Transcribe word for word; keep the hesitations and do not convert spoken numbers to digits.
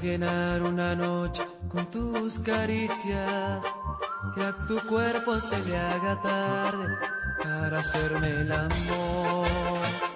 llenar una noche con tus caricias, que a tu cuerpo se le haga tarde para hacerme el amor.